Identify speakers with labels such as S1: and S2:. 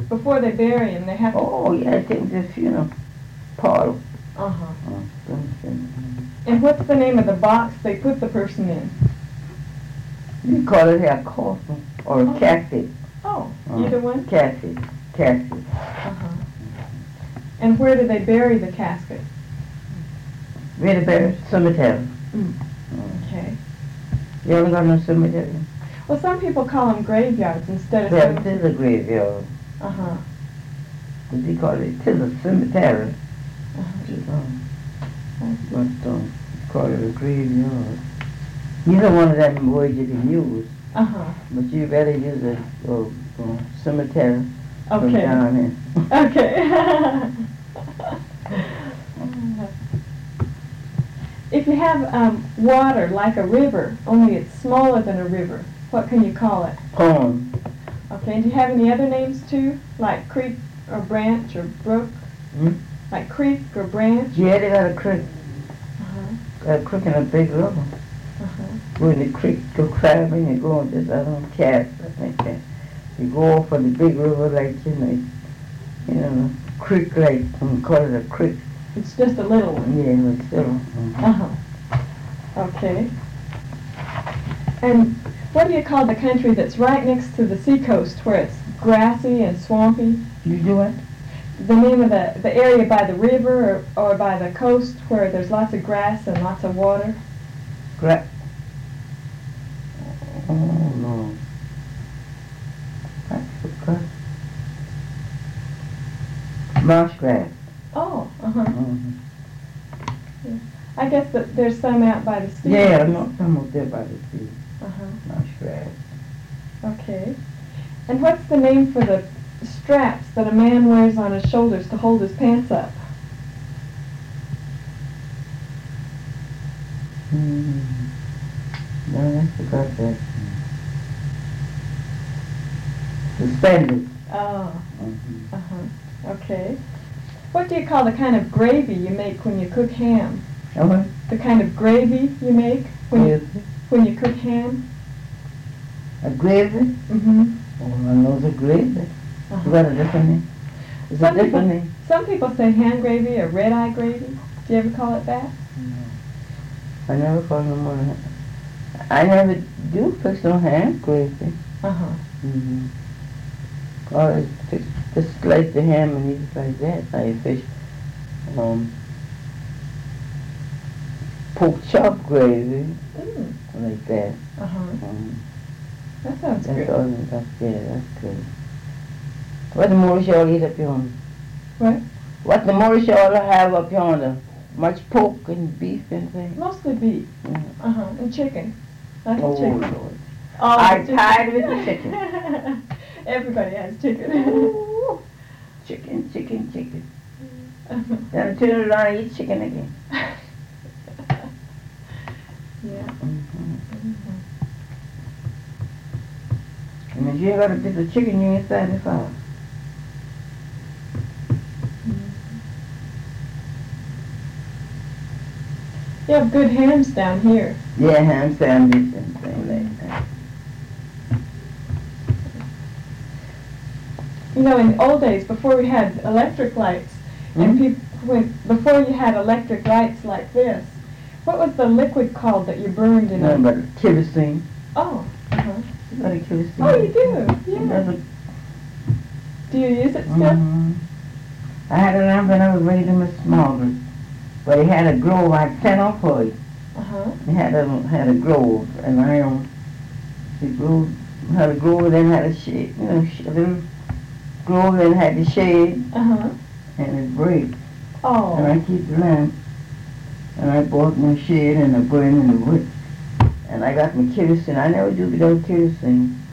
S1: before they bury him, they have to...
S2: Oh, yeah, I think the funeral parlor.
S1: Uh-huh.
S2: Something.
S1: And what's the name of the box they put the person in?
S2: You call it a coffin or a casket.
S1: Oh, either one?
S2: Casket.
S1: Uh-huh. And where do they bury the casket?
S2: Where they bury? Cemetery.
S1: Okay.
S2: You only got no cemetery?
S1: Well, some people call them graveyards instead of
S2: Well, it
S1: cemeteries.
S2: is a graveyard.
S1: Uh-huh.
S2: But they call it a cemetery.
S1: Uh-huh.
S2: But call it a graveyard. Neither one of them words you can use.
S1: Uh-huh.
S2: But you better use a cemetery from
S1: Okay.
S2: down here.
S1: Okay. If you have water like a river, only it's smaller than a river, what can you call it?
S2: Pond.
S1: Okay, and do you have any other names too? Like creek or branch or brook?
S2: Hmm?
S1: Like creek or branch?
S2: Yeah, they got a creek.
S1: Uh-huh.
S2: Got a creek and a big river.
S1: Uh-huh.
S2: When the creek go crabbing, you go on this other cast, I think that. You go off on the big river like, creek like, we call it a creek.
S1: It's just a little one.
S2: Yeah, it's still.
S1: Uh-huh. Okay. And what do you call the country that's right next to the seacoast where it's grassy and swampy?
S2: You do it?
S1: The name of the area by the river or by the coast where there's lots of grass and lots of water?
S2: Oh, no. I forgot. Marsh grass.
S1: Oh, uh-huh.
S2: Mm-hmm.
S1: Yeah. I guess that there's some out by the sea.
S2: Yeah, I'm up there by the sea.
S1: Uh-huh.
S2: Marsh grass.
S1: Okay. And what's the name for the straps that a man wears on his shoulders to hold his pants up?
S2: No, I forgot that. Suspended.
S1: Oh,
S2: Mm-hmm.
S1: uh-huh. Okay. What do you call the kind of gravy you make when you cook ham?
S2: What?
S1: The kind of gravy you make when you cook ham?
S2: A gravy?
S1: Mm-hmm.
S2: Oh, I know the gravy.
S1: Uh-huh.
S2: Is that a different name? Is it a different name?
S1: Some people say ham gravy or red-eye gravy. Do you ever call it that?
S2: No. I never call no more. I never do fix no ham gravy.
S1: Uh-huh.
S2: Mm-hmm. Or just slice the ham and eat it like that. Like fish. Pork chop gravy. Like that.
S1: Uh-huh.
S2: Mm.
S1: That sounds
S2: That's
S1: good.
S2: all. That's good. What the Moorish all eat up yonder?
S1: What?
S2: What the Moorish all have up yonder? Much pork and beef and things?
S1: Mostly beef.
S2: Yeah.
S1: Uh-huh. And chicken. Lots of
S2: Oh,
S1: chicken.
S2: Lord.
S1: Oh,
S2: I'm
S1: chicken.
S2: tired with the chicken.
S1: Everybody has chicken.
S2: Ooh. Chicken. Then I turn it around and eat chicken again.
S1: Yeah.
S2: And if you ain't got a piece of chicken, you ain't satisfied.
S1: You have good hams down here.
S2: Yeah, ham sandwich and things like that.
S1: You know, in the old days, before we had electric lights, and before you had electric lights like this, what was the liquid called that you burned in
S2: Nothing
S1: it?
S2: but kerosene.
S1: Oh, uh-huh.
S2: You got a kerosene.
S1: Oh, you do? Yeah.
S2: That's
S1: Do you use it still?
S2: Mm-hmm. I had a lamp when I was raising my small, but it had a globe. I had 10 off for it.
S1: Uh-huh.
S2: It had a globe, and had a globe, then had a shade, a little globe, then had the shade,
S1: Uh-huh.
S2: and it breaks.
S1: Oh.
S2: And I keep the lamp, and I bought my shade and I put it in the wood, and I got my kerosene. I never do without kerosene.